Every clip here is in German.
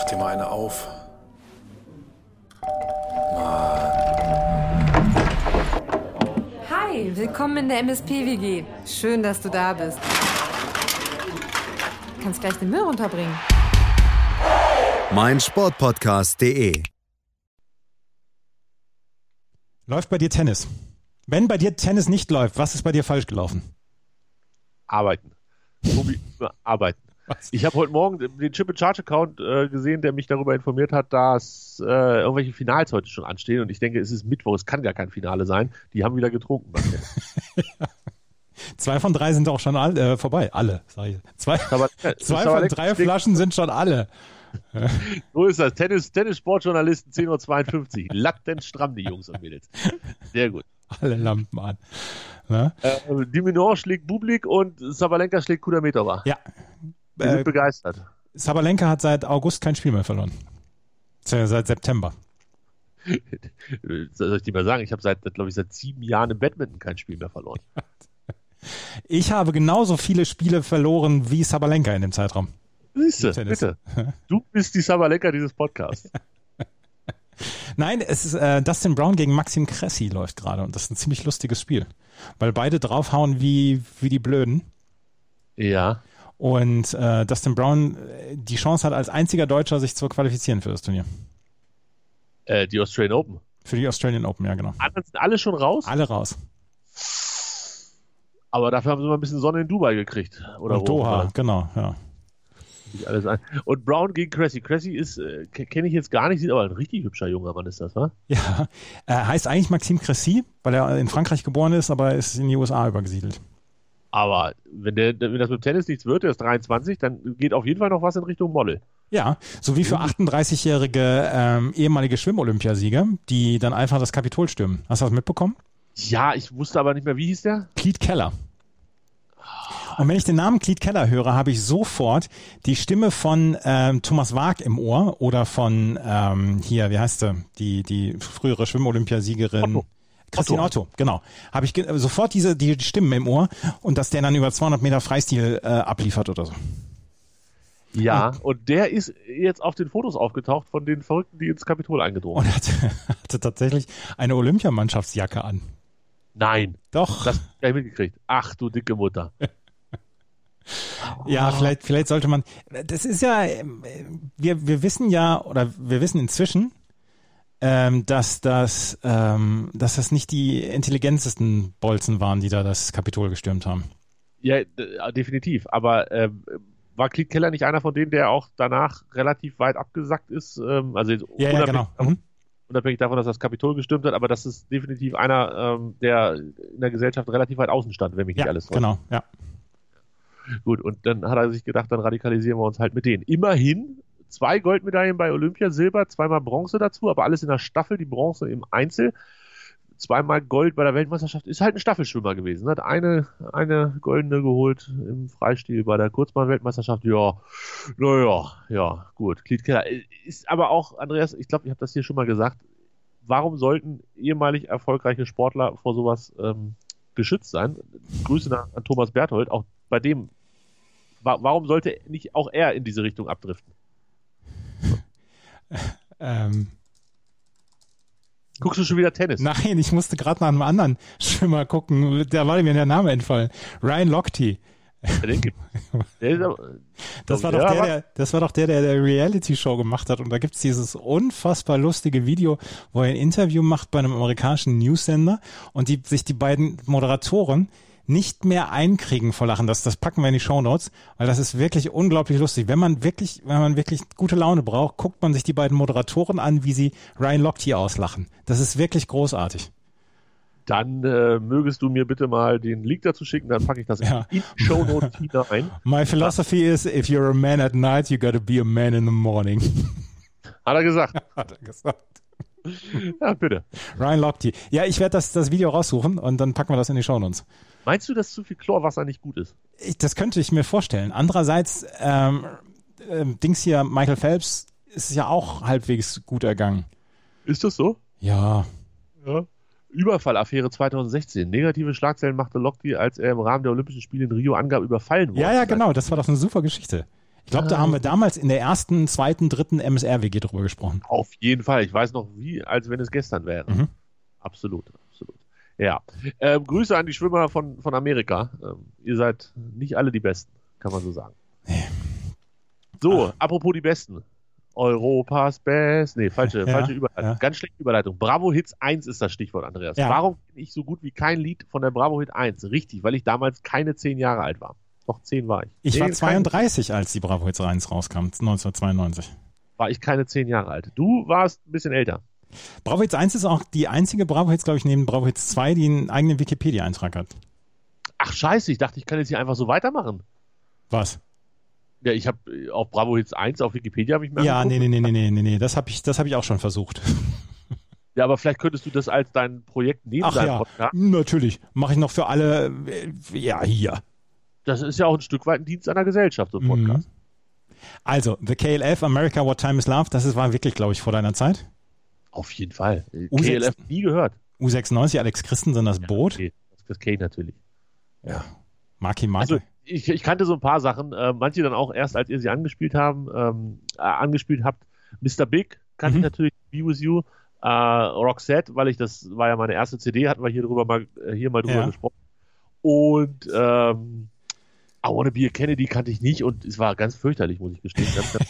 dir mal eine auf. Hi, willkommen in der MSP-WG. Schön, dass du da bist. Du kannst gleich den Müll runterbringen. meinsportpodcast.de. Läuft bei dir Tennis? Wenn bei dir Tennis nicht läuft, was ist bei dir falsch gelaufen? Arbeiten. Arbeiten. Was? Ich habe heute Morgen den Chip and Charge Account gesehen, der mich darüber informiert hat, dass irgendwelche Finals heute schon anstehen. Und ich denke, es ist Mittwoch, es kann gar kein Finale sein. Die haben wieder getrunken. Ja. 2 von 3 sind auch schon vorbei. Alle, sag ich. Zwei von 3 Flaschen sind schon alle. So ist das. Tennis-Sportjournalisten 10.52 Uhr. Lattenstramm, die Jungs und Mädels. Sehr gut. Alle Lampen an. Ne? Diminor schlägt Bublik und Sabalenka schlägt Kudermetova. Ja. Wir sind begeistert. Sabalenka hat seit August kein Spiel mehr verloren. Seit September. Soll ich dir mal sagen, ich habe seit 7 Jahren im Badminton kein Spiel mehr verloren. Ich habe genauso viele Spiele verloren wie Sabalenka in dem Zeitraum. Siehst du, bitte. Du bist die Sabalenka dieses Podcasts. Nein, es ist Dustin Brown gegen Maxim Cressy läuft gerade und das ist ein ziemlich lustiges Spiel, weil beide draufhauen wie die Blöden. Ja. Und Dustin Brown die Chance hat, als einziger Deutscher sich zu qualifizieren für das Turnier. Die Australian Open. Für die Australian Open, ja genau. Anderen sind alle schon raus? Alle raus. Aber dafür haben sie mal ein bisschen Sonne in Dubai gekriegt. Oder und Doha, genau, ja. Alles ein. Und Brown gegen Cressy. Cressy ist, kenne ich jetzt gar nicht, sieht aber ein richtig hübscher junger Mann ist das, wa? Ja, heißt eigentlich Maxime Cressy, weil er in Frankreich geboren ist, aber ist in die USA übergesiedelt. Aber wenn das mit Tennis nichts wird, der ist 23, dann geht auf jeden Fall noch was in Richtung Model. Ja, so wie für 38-jährige ehemalige Schwimm-Olympiasieger, die dann einfach das Kapitol stürmen. Hast du das mitbekommen? Ja, ich wusste aber nicht mehr, wie hieß der? Cleat Keller. Und wenn ich den Namen Cleat Keller höre, habe ich sofort die Stimme von Thomas Waag im Ohr oder von hier, wie heißt sie? Die frühere Schwimm-Olympiasiegerin Christine Otto, genau. Habe ich sofort die Stimmen im Ohr und dass der dann über 200 Meter Freistil abliefert oder so. Ja, und der ist jetzt auf den Fotos aufgetaucht von den Verrückten, die ins Kapitol eingedrungen sind. Und hatte tatsächlich eine Olympiamannschaftsjacke an. Nein. Doch. Das habe ich mitgekriegt. Ach, du dicke Mutter. Ja, vielleicht sollte man, das ist ja, wir wissen ja, oder wir wissen inzwischen, dass das nicht die intelligentesten Bolzen waren, die da das Kapitol gestürmt haben. Ja, definitiv. Aber war Cleat Keller nicht einer von denen, der auch danach relativ weit abgesackt ist? Also jetzt ja, genau. Unabhängig davon, dass das Kapitol gestürmt hat, aber das ist definitiv einer, der in der Gesellschaft relativ weit außen stand, wenn mich nicht alles täuscht. Genau, ja. Gut, und dann hat er sich gedacht, dann radikalisieren wir uns halt mit denen. Immerhin 2 Goldmedaillen bei Olympia, Silber, 2-mal Bronze dazu, aber alles in der Staffel, die Bronze im Einzel. 2-mal Gold bei der Weltmeisterschaft, ist halt ein Staffelschwimmer gewesen. Hat eine goldene geholt im Freistil bei der Kurzbahn-Weltmeisterschaft. Ja, gut. Cleat Keller ist aber auch, Andreas, ich glaube, ich habe das hier schon mal gesagt, warum sollten ehemalig erfolgreiche Sportler vor sowas geschützt sein? Grüße an Thomas Berthold, auch bei dem, warum sollte nicht auch er in diese Richtung abdriften? Guckst du schon wieder Tennis? Nein, ich musste gerade nach einem anderen Schwimmer gucken. Da war mir der Name entfallen. Ryan Lochte. Das war doch der Reality-Show gemacht hat. Und da gibt's dieses unfassbar lustige Video, wo er ein Interview macht bei einem amerikanischen Newssender und sich die beiden Moderatoren nicht mehr einkriegen vor Lachen. Das packen wir in die Shownotes, weil das ist wirklich unglaublich lustig. Wenn man wirklich gute Laune braucht, guckt man sich die beiden Moderatoren an, wie sie Ryan Lochte auslachen. Das ist wirklich großartig. Dann mögest du mir bitte mal den Link dazu schicken, dann packe ich das in die Shownotes hinein. My philosophy is, if you're a man at night, you gotta be a man in the morning. Hat er gesagt. Ja, bitte. Ryan Lochte. Ja, ich werde das Video raussuchen und dann packen wir das in die Shownotes. Meinst du, dass zu viel Chlorwasser nicht gut ist? Das könnte ich mir vorstellen. Andererseits, Michael Phelps ist ja auch halbwegs gut ergangen. Ist das so? Ja. Überfallaffäre 2016. Negative Schlagzeilen machte Lochte, als er im Rahmen der Olympischen Spiele in Rio angab, überfallen wurde. Ja, genau. Das war doch eine super Geschichte. Ich glaube, da haben wir damals in der ersten, zweiten, dritten MSR-WG drüber gesprochen. Auf jeden Fall. Ich weiß noch wie, als wenn es gestern wäre. Mhm. Absolut. Ja. Grüße an die Schwimmer von Amerika. Ihr seid nicht alle die Besten, kann man so sagen. Nee. So, apropos die Besten. Europas Best. Nee, falsche Überleitung. Ja. Ganz schlechte Überleitung. Bravo Hits 1 ist das Stichwort, Andreas. Ja. Warum kenne ich so gut wie kein Lied von der Bravo Hit 1? Richtig, weil ich damals keine 10 Jahre alt war. Noch 10 war ich. Ich war 32, als die Bravo Hits 1 rauskam, 1992. War ich keine 10 Jahre alt. Du warst ein bisschen älter. Bravo Hits 1 ist auch die einzige Bravo Hits, glaube ich, neben Bravo Hits 2, die einen eigenen Wikipedia-Eintrag hat. Ach scheiße, ich dachte, ich kann jetzt hier einfach so weitermachen. Was? Ja, ich habe auf Bravo Hits 1 auf Wikipedia habe ich mir Ja, angeguckt. nee, das hab ich auch schon versucht. Ja, aber vielleicht könntest du das als dein Projekt neben deinem Podcast. Natürlich. Mache ich noch für alle, hier. Das ist ja auch ein Stück weit ein Dienst an der Gesellschaft, so ein Podcast. Also, The KLF, America, What Time Is Love, das war wirklich, glaube ich, vor deiner Zeit. Auf jeden Fall. U6 KLF nie gehört. U96, Alex Christensen, das Boot. Okay. Das kenne ich natürlich. Ja. Marky. Also ich kannte so ein paar Sachen, manche dann auch erst, als ihr sie angespielt habt. Mr. Big kannte ich natürlich, Be With You, Roxette, weil das war ja meine erste CD, hatten wir hier mal drüber gesprochen. Und I Wanna Be a Kennedy kannte ich nicht und es war ganz fürchterlich, muss ich gestehen.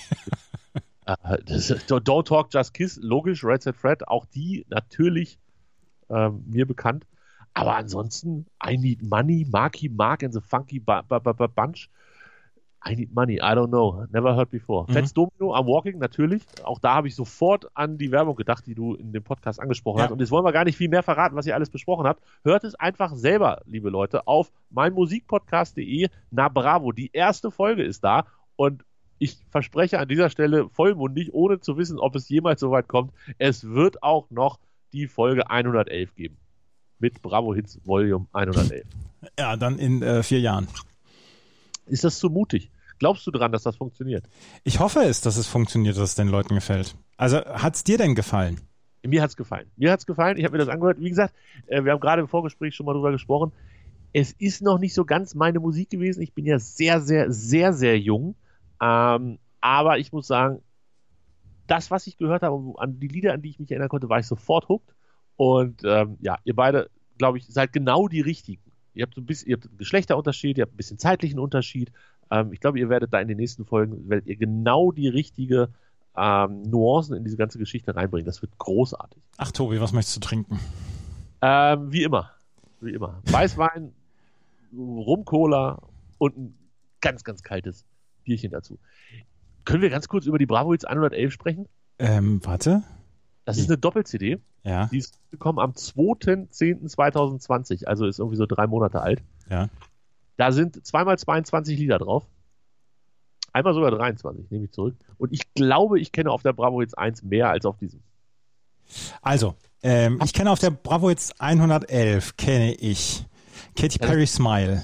Don't Talk, Just Kiss, logisch, Right Said Fred, auch die natürlich mir bekannt. Aber ansonsten, I Need Money, Marky Mark and the Funky Bunch. I Need Money, I don't know, never heard before. Fats Domino, I'm Walking, natürlich. Auch da habe ich sofort an die Werbung gedacht, die du in dem Podcast angesprochen hast. Und jetzt wollen wir gar nicht viel mehr verraten, was ihr alles besprochen habt. Hört es einfach selber, liebe Leute, auf meinmusikpodcast.de. Na bravo, die erste Folge ist da. Und ich verspreche an dieser Stelle vollmundig, ohne zu wissen, ob es jemals so weit kommt, es wird auch noch die Folge 111 geben. Mit Bravo Hits Volume 111. Ja, dann in 4 Jahren. Ist das zu mutig? Glaubst du dran, dass das funktioniert? Ich hoffe es, dass es funktioniert, dass es den Leuten gefällt. Also, hat es dir denn gefallen? Mir hat's gefallen. Ich habe mir das angehört. Wie gesagt, wir haben gerade im Vorgespräch schon mal drüber gesprochen. Es ist noch nicht so ganz meine Musik gewesen. Ich bin ja sehr, sehr, sehr, sehr jung. Aber ich muss sagen, das, was ich gehört habe, an die Lieder, an die ich mich erinnern konnte, war ich sofort hooked. Und ihr beide, glaube ich, seid genau die Richtigen. Ihr habt einen Geschlechterunterschied, ihr habt ein bisschen zeitlichen Unterschied. Ich glaube, ihr werdet da in den nächsten Folgen, werdet ihr genau die richtige Nuancen in diese ganze Geschichte reinbringen. Das wird großartig. Ach, Tobi, was möchtest du trinken? Wie immer. Weißwein, Rum-Cola und ein ganz, ganz kaltes Bierchen dazu. Können wir ganz kurz über die Bravo Hits 111 sprechen? Warte. Das ist eine Doppel-CD. Ja. Die ist gekommen am 2.10.2020, also ist irgendwie so 3 Monate alt. Ja. Da sind 2x22 Lieder drauf. Einmal sogar 23, nehme ich zurück. Und ich glaube, ich kenne auf der Bravo Hits 1 mehr als auf diesem. Also, ich kenne auf der Bravo Hits 111, kenne ich Katy Perry Smile.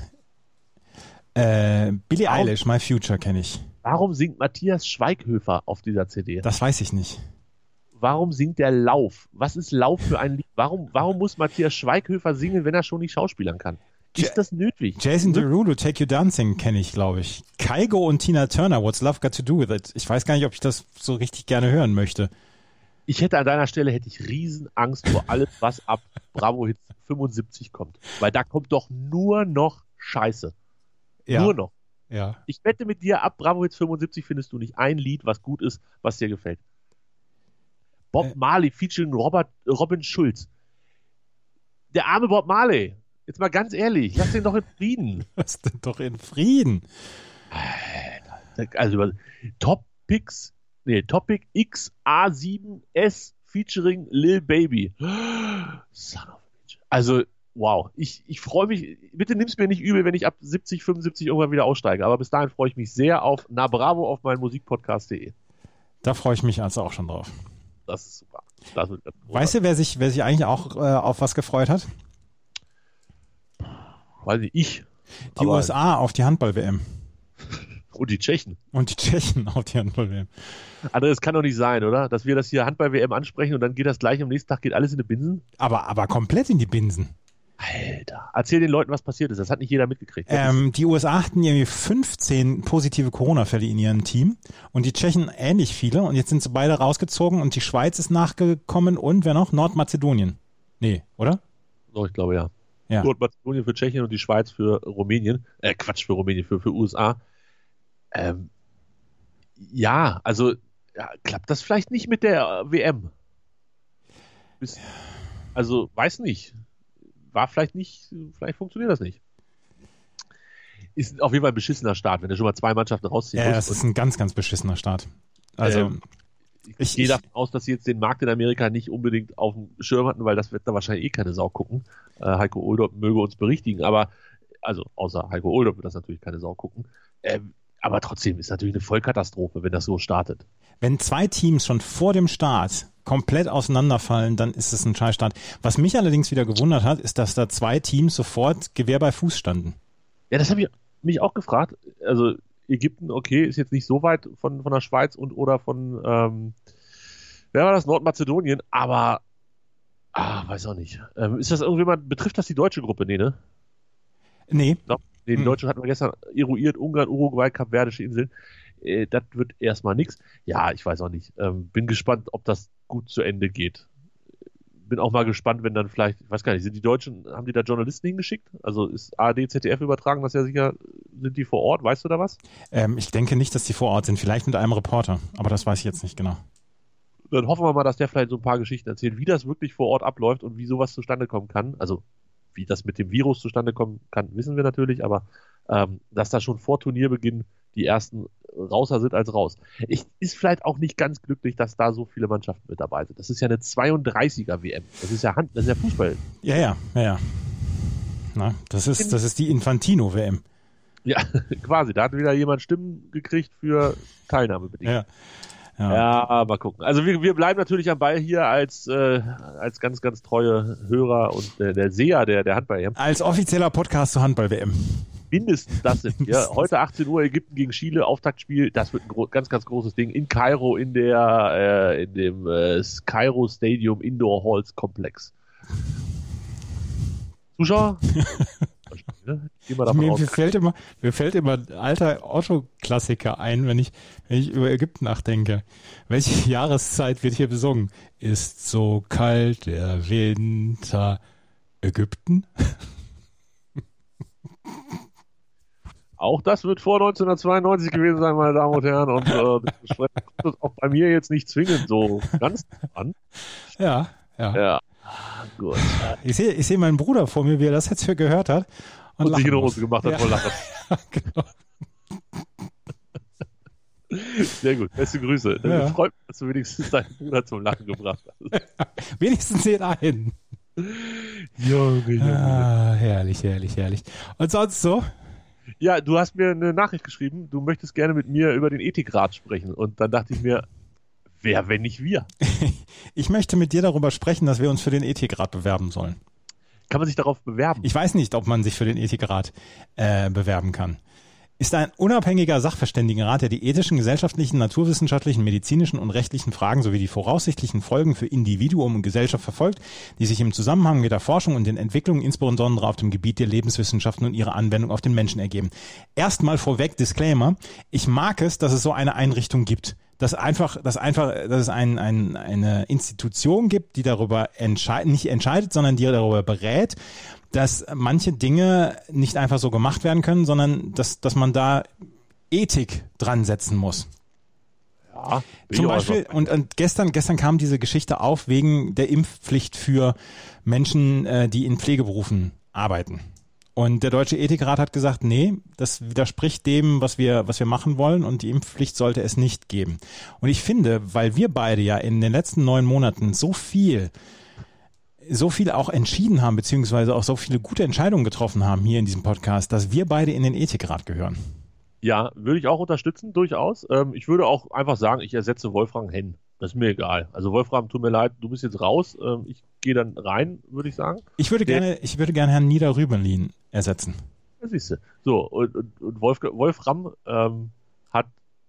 Billie Eilish, My Future kenne ich. Warum singt Matthias Schweighöfer auf dieser CD? Das weiß ich nicht. Warum singt der Lauf? Was ist Lauf für ein Lied? Warum muss Matthias Schweighöfer singen, wenn er schon nicht schauspielern kann? Ist das nötig? Jason Derulo, Take You Dancing kenne ich, glaube ich. Kygo und Tina Turner, What's Love Got to Do With It? Ich weiß gar nicht, ob ich das so richtig gerne hören möchte. Ich hätte an deiner Stelle riesen Angst vor alles, was ab Bravo Hits 75 kommt. Weil da kommt doch nur noch Scheiße. Ja. Nur noch. Ja. Ich wette mit dir, ab Bravo Hits 75 findest du nicht ein Lied, was gut ist, was dir gefällt. Bob Marley featuring Robin Schulz. Der arme Bob Marley. Jetzt mal ganz ehrlich, lass den doch in Frieden. Lass den doch in Frieden. Also Topic X A7S featuring Lil Baby. Son of a bitch. Also, wow. Ich freue mich. Bitte nimm's mir nicht übel, wenn ich ab 70, 75 irgendwann wieder aussteige. Aber bis dahin freue ich mich sehr auf Na Bravo auf meinmusikpodcast.de. Da freue ich mich also auch schon drauf. Das ist super. Das wird ganz weißt du, wer sich eigentlich auch auf was gefreut hat? Weiß nicht, ich. Die USA auf die Handball-WM. Und die Tschechen. Und die Tschechen auf die Handball-WM. Aber das kann doch nicht sein, oder? Dass wir das hier Handball-WM ansprechen und dann geht das gleich am nächsten Tag, geht alles in die Binsen? Aber komplett in die Binsen. Alter, erzähl den Leuten, was passiert ist. Das hat nicht jeder mitgekriegt. Die USA hatten irgendwie 15 positive Corona-Fälle in ihrem Team und die Tschechen ähnlich viele und jetzt sind sie beide rausgezogen und die Schweiz ist nachgekommen und wer noch? Nordmazedonien. Nee, oder? So, ich glaube ja. Ja. Nordmazedonien für Tschechien und die Schweiz für Rumänien. Für Rumänien, für USA. Ja, also klappt das vielleicht nicht mit der WM? Also, weiß nicht. War vielleicht funktioniert das nicht. Ist auf jeden Fall ein beschissener Start, wenn du schon mal 2 Mannschaften rausziehen musst. Ja, das ist ein ganz, ganz beschissener Start. Also, ich gehe davon aus, dass sie jetzt den Markt in Amerika nicht unbedingt auf dem Schirm hatten, weil das wird da wahrscheinlich keine Sau gucken. Heiko Oldorp möge uns berichtigen, aber, also außer Heiko Oldorp wird das natürlich keine Sau gucken. Aber trotzdem ist natürlich eine Vollkatastrophe, wenn das so startet. Wenn 2 Teams schon vor dem Start komplett auseinanderfallen, dann ist es ein Scheißstart. Was mich allerdings wieder gewundert hat, ist, dass da 2 Teams sofort Gewehr bei Fuß standen. Ja, das habe ich mich auch gefragt. Also Ägypten, okay, ist jetzt nicht so weit von der Schweiz oder von, wer war das? Nordmazedonien, aber weiß auch nicht. Ist das irgendjemand, betrifft das die deutsche Gruppe? Nee, ne? Nee. No? Nee, die Deutschen hatten wir gestern eruiert, Ungarn, Uruguay, Kapverdische Inseln. Das wird erstmal nichts. Ja, ich weiß auch nicht. Bin gespannt, ob das gut zu Ende geht. Bin auch mal gespannt, wenn dann vielleicht, ich weiß gar nicht, sind die Deutschen, haben die da Journalisten hingeschickt? Also ist ARD, ZDF übertragen, das ja sicher, sind die vor Ort, weißt du da was? Ich denke nicht, dass die vor Ort sind, vielleicht mit einem Reporter, aber das weiß ich jetzt nicht genau. Dann hoffen wir mal, dass der vielleicht so ein paar Geschichten erzählt, wie das wirklich vor Ort abläuft und wie sowas zustande kommen kann. Also wie das mit dem Virus zustande kommen kann, wissen wir natürlich, aber dass da schon vor Turnierbeginn die ersten rauser sind als raus. Ist vielleicht auch nicht ganz glücklich, dass da so viele Mannschaften mit dabei sind. Das ist ja eine 32er WM. Das ist ja Fußball. Ja. Na, das ist die Infantino-WM. Ja, quasi. Da hat wieder jemand Stimmen gekriegt für Teilnahmebedingungen. Ja, mal gucken. Also wir bleiben natürlich am Ball hier als ganz, ganz treue Hörer und der Seher der Handball-WM. Als offizieller Podcast zur Handball-WM. Mindestens das sind wir. Heute 18 Uhr Ägypten gegen Chile, Auftaktspiel. Das wird ein ganz, ganz großes Ding in Kairo in dem Kairo Stadium Indoor Halls Komplex. Zuschauer? Mir fällt immer ein alter Otto-Klassiker ein, wenn ich über Ägypten nachdenke. Welche Jahreszeit wird hier besungen? Ist so kalt der Winter Ägypten? Auch das wird vor 1992 gewesen sein, meine Damen und Herren. Und das kommt das auch bei mir jetzt nicht zwingend so ganz an. Ja. Gut. Ich sehe meinen Bruder vor mir, wie er das jetzt hier gehört hat. Und sich in die Hose gemacht hat vor Lachen. Genau. Sehr gut, beste Grüße. Ja. Freut mich, dass du wenigstens deinen Bruder zum Lachen gebracht hast. Wenigstens den einen. Junge. Herrlich. Und sonst so? Ja, du hast mir eine Nachricht geschrieben, du möchtest gerne mit mir über den Ethikrat sprechen. Und dann dachte ich mir, wer, wenn nicht wir? Ich möchte mit dir darüber sprechen, dass wir uns für den Ethikrat bewerben sollen. Kann man sich darauf bewerben? Ich weiß nicht, ob man sich für den Ethikrat bewerben kann. Ist ein unabhängiger Sachverständigenrat, der die ethischen, gesellschaftlichen, naturwissenschaftlichen, medizinischen und rechtlichen Fragen sowie die voraussichtlichen Folgen für Individuum und Gesellschaft verfolgt, die sich im Zusammenhang mit der Forschung und den Entwicklungen insbesondere auf dem Gebiet der Lebenswissenschaften und ihrer Anwendung auf den Menschen ergeben. Erstmal vorweg Disclaimer, ich mag es, dass es so eine Einrichtung gibt. Dass es eine Institution gibt, die darüber nicht entscheidet, sondern die darüber berät, dass manche Dinge nicht einfach so gemacht werden können, sondern dass man da Ethik dran setzen muss. Ja, zum Beispiel, und gestern kam diese Geschichte auf wegen der Impfpflicht für Menschen, die in Pflegeberufen arbeiten. Und der Deutsche Ethikrat hat gesagt, nee, das widerspricht dem, was wir machen wollen und die Impfpflicht sollte es nicht geben. Und ich finde, weil wir beide ja in den letzten 9 Monaten so viel auch entschieden haben, beziehungsweise auch so viele gute Entscheidungen getroffen haben hier in diesem Podcast, dass wir beide in den Ethikrat gehören. Ja, würde ich auch unterstützen, durchaus. Ich würde auch einfach sagen, ich ersetze Wolfram Henn. Das ist mir egal. Also Wolfram, tut mir leid, du bist jetzt raus. Ich gehe dann rein, würde ich sagen. Ich würde gerne Herrn Nieder-Rümelin ersetzen. Das siehst du. So, und Wolfram hat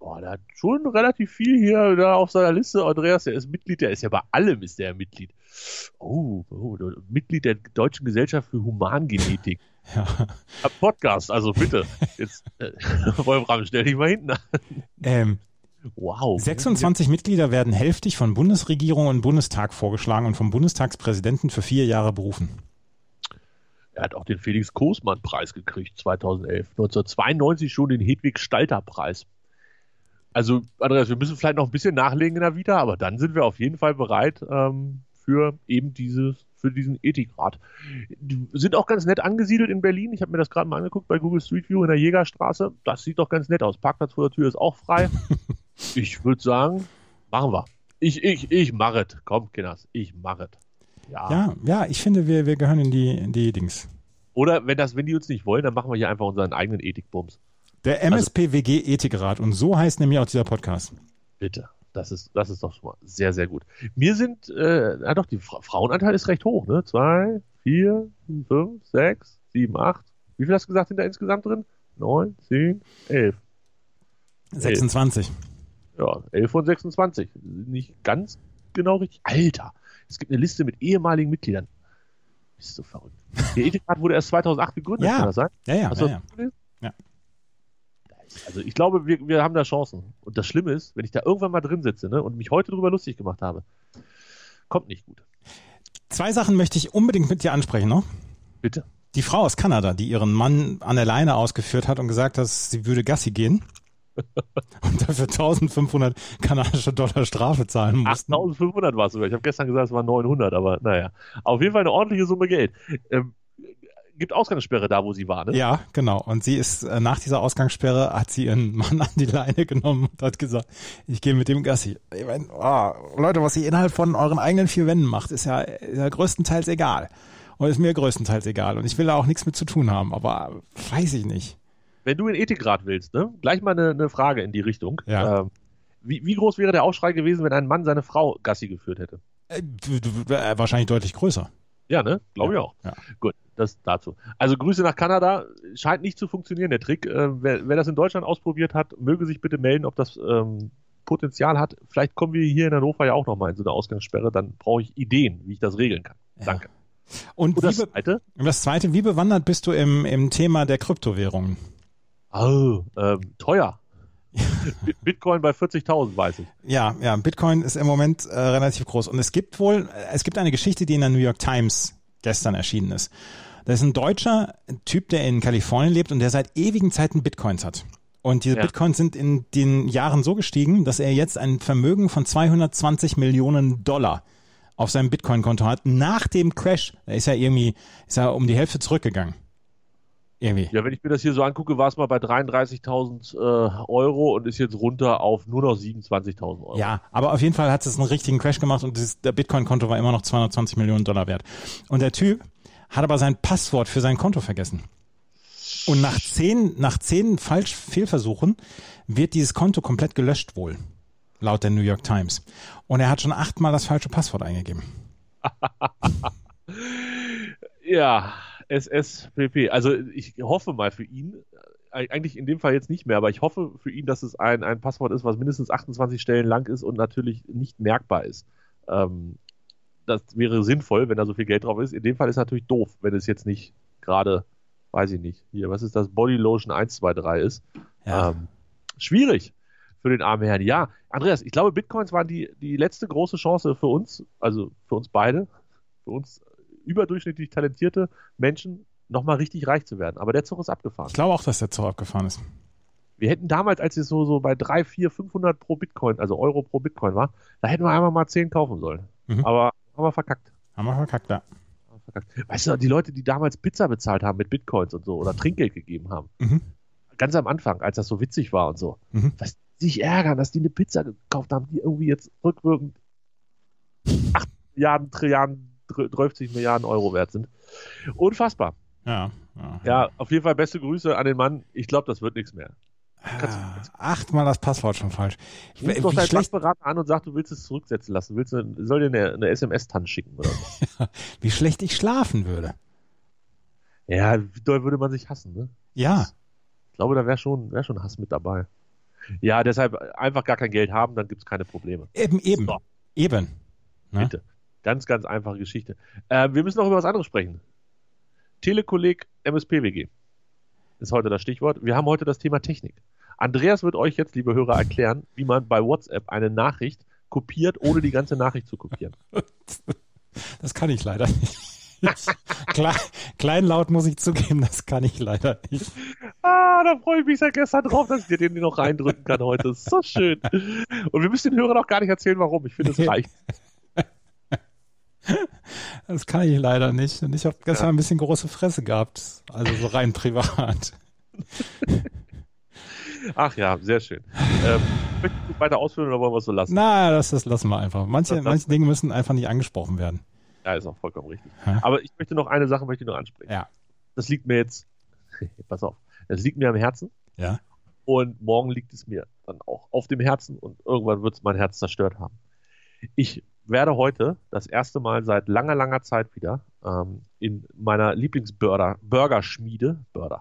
Der hat schon relativ viel hier da auf seiner Liste. Andreas, der ist Mitglied, der ist ja bei allem ist der Mitglied. Mitglied der Deutschen Gesellschaft für Humangenetik. Ja. Podcast, also bitte. Jetzt, Wolfram, stell dich mal hinten an. Wow. 26 Mitglieder werden hälftig von Bundesregierung und Bundestag vorgeschlagen und vom Bundestagspräsidenten für 4 Jahre berufen. Er hat auch den Felix-Kosmann-Preis gekriegt, 2011. 1992 schon den Hedwig-Stalter-Preis. Also, Andreas, wir müssen vielleicht noch ein bisschen nachlegen in der Vita, aber dann sind wir auf jeden Fall bereit für diesen Ethikrat. Die sind auch ganz nett angesiedelt in Berlin. Ich habe mir das gerade mal angeguckt bei Google Street View in der Jägerstraße. Das sieht doch ganz nett aus. Parkplatz vor der Tür ist auch frei. Ich würde sagen, machen wir. Ich mache es. Komm, Kinders, ich mache es. Ja, ich finde, wir gehören in die Dings. Oder wenn die uns nicht wollen, dann machen wir hier einfach unseren eigenen Ethikbums. Der MSPWG Ethikrat. Und so heißt nämlich auch dieser Podcast. Bitte. Das ist doch schon mal sehr, sehr gut. Mir sind, die Frauenanteil ist recht hoch, ne? 2, 4, 5, 6, 7, 8. Wie viel hast du gesagt, sind da insgesamt drin? 9, 10, 11. 26. Ja, 11 von 26. Nicht ganz genau richtig. Alter, es gibt eine Liste mit ehemaligen Mitgliedern. Bist du verrückt. Der Ethikrat wurde erst 2008 gegründet, kann das sein? Ja. Also ich glaube, wir haben da Chancen. Und das Schlimme ist, wenn ich da irgendwann mal drin sitze, ne, und mich heute drüber lustig gemacht habe, kommt nicht gut. 2 Sachen möchte ich unbedingt mit dir ansprechen, ne? Bitte. Die Frau aus Kanada, die ihren Mann an der Leine ausgeführt hat und gesagt hat, sie würde Gassi gehen und dafür 1.500 kanadische Dollar Strafe zahlen mussten. 8.500 war es sogar. Ich habe gestern gesagt, es waren 900, aber naja. Auf jeden Fall eine ordentliche Summe Geld. Gibt Ausgangssperre da, wo sie war, ne? Ja, genau. Und sie ist nach dieser Ausgangssperre, hat sie ihren Mann an die Leine genommen und hat gesagt, ich gehe mit dem Gassi. Ich meine, Leute, was ihr innerhalb von euren eigenen 4 Wänden macht, ist ja größtenteils egal. Und ist mir größtenteils egal. Und ich will da auch nichts mit zu tun haben, aber weiß ich nicht. Wenn du in Ethikrat willst, ne? Gleich mal eine Frage in die Richtung. Ja. Wie groß wäre der Aufschrei gewesen, wenn ein Mann seine Frau Gassi geführt hätte? Wahrscheinlich deutlich größer. Ja, ne? Glaube ich auch. Ja. Gut, das dazu. Also Grüße nach Kanada. Scheint nicht zu funktionieren, der Trick. Wer das in Deutschland ausprobiert hat, möge sich bitte melden, ob das Potenzial hat. Vielleicht kommen wir hier in Hannover ja auch nochmal in so eine Ausgangssperre. Dann brauche ich Ideen, wie ich das regeln kann. Ja. Danke. Und das Zweite, wie bewandert bist du im Thema der Kryptowährungen? Teuer. Bitcoin bei 40.000, weiß ich. Ja, Bitcoin ist im Moment relativ groß. Und es gibt eine Geschichte, die in der New York Times gestern erschienen ist. Da ist ein deutscher Typ, der in Kalifornien lebt und der seit ewigen Zeiten Bitcoins hat. Und diese Bitcoins sind in den Jahren so gestiegen, dass er jetzt ein Vermögen von 220 Millionen Dollar auf seinem Bitcoin-Konto hat. Nach dem Crash, da ist er um die Hälfte zurückgegangen. Irgendwie. Ja, wenn ich mir das hier so angucke, war es mal bei 33.000 Euro und ist jetzt runter auf nur noch 27.000 Euro. Ja, aber auf jeden Fall hat es einen richtigen Crash gemacht und der Bitcoin-Konto war immer noch 220 Millionen Dollar wert. Und der Typ hat aber sein Passwort für sein Konto vergessen. Und nach 10 Fehlversuchen wird dieses Konto komplett gelöscht wohl, laut der New York Times. Und er hat schon 8-mal das falsche Passwort eingegeben. Ja, SSPP. Also ich hoffe mal für ihn, eigentlich in dem Fall jetzt nicht mehr, aber ich hoffe für ihn, dass es ein Passwort ist, was mindestens 28 Stellen lang ist und natürlich nicht merkbar ist. Das wäre sinnvoll, wenn da so viel Geld drauf ist. In dem Fall ist es natürlich doof, wenn es jetzt nicht gerade, weiß ich nicht, hier, was ist das, Body Lotion 123 ist. Ja. Schwierig für den armen Herrn. Ja, Andreas, ich glaube, Bitcoins waren die letzte große Chance für uns, also für uns beide, für uns überdurchschnittlich talentierte Menschen, nochmal richtig reich zu werden. Aber der Zug ist abgefahren. Ich glaube auch, dass der Zug abgefahren ist. Wir hätten damals, als es so bei 3, 4, 500 pro Bitcoin, also Euro pro Bitcoin war, da hätten wir einmal mal 10 kaufen sollen. Aber haben wir verkackt. Ja. Weißt du, die Leute, die damals Pizza bezahlt haben mit Bitcoins und so oder Trinkgeld gegeben haben, ganz am Anfang, als das so witzig war und so, was die sich ärgern, dass die eine Pizza gekauft haben, die irgendwie jetzt rückwirkend 8 Milliarden, Trilliarden, 30 Milliarden Euro wert sind. Unfassbar. Ja, auf jeden Fall beste Grüße an den Mann. Ich glaube, das wird nichts mehr. 8-mal das Passwort schon falsch. Ruf doch deinen Bankberater an und sag, du willst es zurücksetzen lassen. Soll dir eine SMS-Tanz schicken oder so. Wie schlecht ich schlafen würde. Ja, wie doll würde man sich hassen, ne? Ja. Ich glaube, da wäre schon Hass mit dabei. Ja, deshalb einfach gar kein Geld haben, dann gibt es keine Probleme. Eben. So. Ne? Bitte. Ganz, ganz einfache Geschichte. Wir müssen noch über was anderes sprechen. Telekolleg MSPWG ist heute das Stichwort. Wir haben heute das Thema Technik. Andreas wird euch jetzt, liebe Hörer, erklären, wie man bei WhatsApp eine Nachricht kopiert, ohne die ganze Nachricht zu kopieren. Das kann ich leider nicht. Kleinlaut muss ich zugeben, das kann ich leider nicht. Da freue ich mich seit gestern drauf, dass ich dir den noch reindrücken kann heute. Das ist so schön. Und wir müssen den Hörern auch gar nicht erzählen, warum. Ich finde, es reicht. Das kann ich leider nicht. Und ich habe gestern ein bisschen große Fresse gehabt. Also so rein privat. Ach ja, sehr schön. Möchtest du weiter ausführen oder wollen wir es so lassen? Na, das lassen wir einfach. Manche Dinge müssen einfach nicht angesprochen werden. Ja, ist auch vollkommen richtig. Aber ich möchte noch eine Sache ansprechen. Ja. Das liegt mir jetzt, pass auf, das liegt mir am Herzen. Ja. Und morgen liegt es mir dann auch auf dem Herzen und irgendwann wird es mein Herz zerstört haben. Ich werde heute das erste Mal seit langer, langer Zeit wieder in meiner Lieblingsburgerschmiede,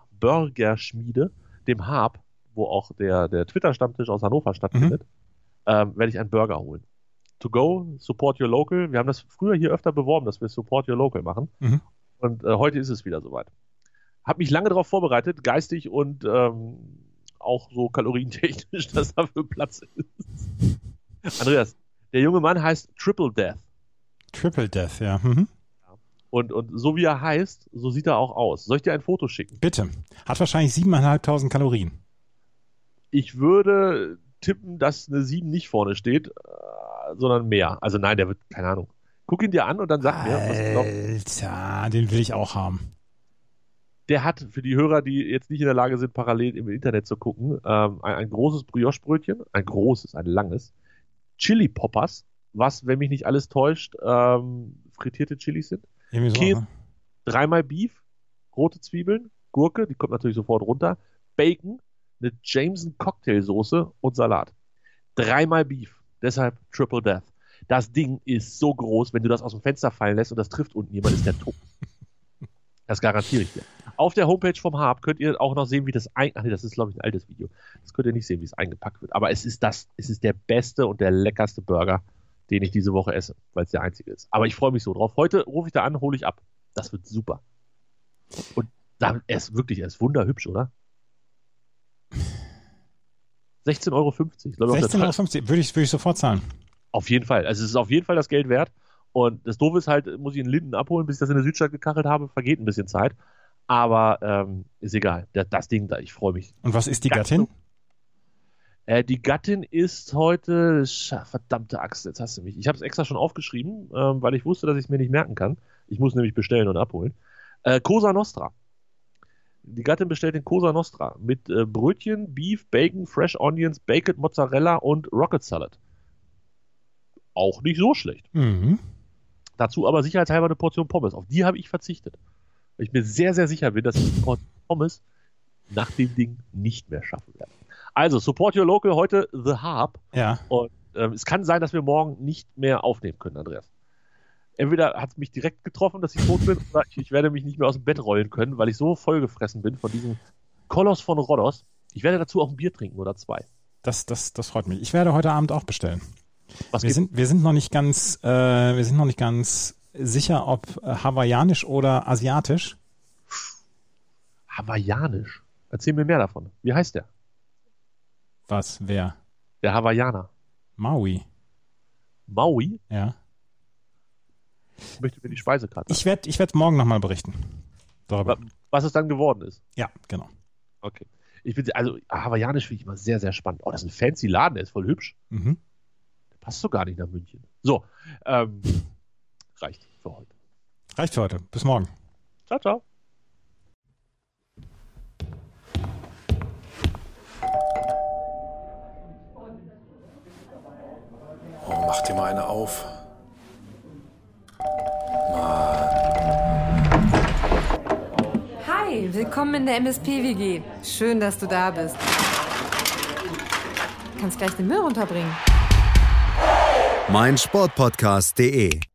dem Hab, wo auch der Twitter-Stammtisch aus Hannover stattfindet, werde ich einen Burger holen. To go, support your local. Wir haben das früher hier öfter beworben, dass wir support your local machen. Und heute ist es wieder soweit. Hab mich lange darauf vorbereitet, geistig und auch so kalorientechnisch, dass dafür Platz ist. Andreas, der junge Mann heißt Triple Death. Triple Death, ja. Und so wie er heißt, so sieht er auch aus. Soll ich dir ein Foto schicken? Bitte. Hat wahrscheinlich 7.500 Kalorien. Ich würde tippen, dass eine 7 nicht vorne steht, sondern mehr. Also nein, der wird, keine Ahnung. Guck ihn dir an und dann sag mir, was du glaubst. Alter, den will ich auch haben. Der hat, für die Hörer, die jetzt nicht in der Lage sind, parallel im Internet zu gucken, ein großes Brioche-Brötchen, ein langes, Chili Poppers, was, wenn mich nicht alles täuscht, frittierte Chilis sind. Käse, 3-mal Beef, rote Zwiebeln, Gurke, die kommt natürlich sofort runter, Bacon, eine Jameson Cocktailsoße und Salat. 3-mal Beef, deshalb Triple Death. Das Ding ist so groß, wenn du das aus dem Fenster fallen lässt und das trifft unten jemand, ist der tot. Das garantiere ich dir. Auf der Homepage vom Hab könnt ihr auch noch sehen, wie das das ist, glaube ich, ein altes Video. Das könnt ihr nicht sehen, wie es eingepackt wird. Aber es ist der beste und der leckerste Burger, den ich diese Woche esse, weil es der einzige ist. Aber ich freue mich so drauf. Heute rufe ich da an, hole ich ab. Das wird super. Und er ist wunderhübsch, oder? 16,50 Euro. 16,50 Euro würde ich sofort zahlen. Auf jeden Fall. Also es ist auf jeden Fall das Geld wert. Und das Doofe ist halt, muss ich in Linden abholen, bis ich das in der Südstadt gekachelt habe, vergeht ein bisschen Zeit. Aber ist egal. Das Ding da, ich freue mich. Und was ist die Gattin? Die Gattin ist heute, verdammte Axt, jetzt hast du mich. Ich habe es extra schon aufgeschrieben, weil ich wusste, dass ich es mir nicht merken kann. Ich muss nämlich bestellen und abholen. Cosa Nostra. Die Gattin bestellt den Cosa Nostra mit Brötchen, Beef, Bacon, Fresh Onions, Bacon, Mozzarella und Rocket Salad. Auch nicht so schlecht. Dazu aber sicherheitshalber eine Portion Pommes. Auf die habe ich verzichtet. Weil ich mir sehr, sehr sicher bin, dass ich die Portion Pommes nach dem Ding nicht mehr schaffen werde. Also, support your local, heute The Hab. Ja. Und es kann sein, dass wir morgen nicht mehr aufnehmen können, Andreas. Entweder hat es mich direkt getroffen, dass ich tot bin, oder ich werde mich nicht mehr aus dem Bett rollen können, weil ich so vollgefressen bin von diesem Koloss von Rhodos. Ich werde dazu auch ein Bier trinken oder 2. Das freut mich. Ich werde heute Abend auch bestellen. Wir sind noch nicht ganz sicher, ob hawaiianisch oder asiatisch. Hawaiianisch? Erzähl mir mehr davon. Wie heißt der? Was? Wer? Der Hawaiianer. Maui. Maui? Ja. Ich möchte mir die Speisekarte. Ich werd morgen nochmal berichten. Darüber. Was es dann geworden ist? Ja, genau. Okay. Hawaiianisch finde ich immer sehr, sehr spannend. Oh, das ist ein fancy Laden, der ist voll hübsch. Der passt so gar nicht nach München. So, reicht für heute. Reicht für heute. Bis morgen. Ciao, ciao. Oh, mach dir mal eine auf. Hi, willkommen in der MSP-WG. Schön, dass du da bist. Kannst gleich den Müll runterbringen. meinsportpodcast.de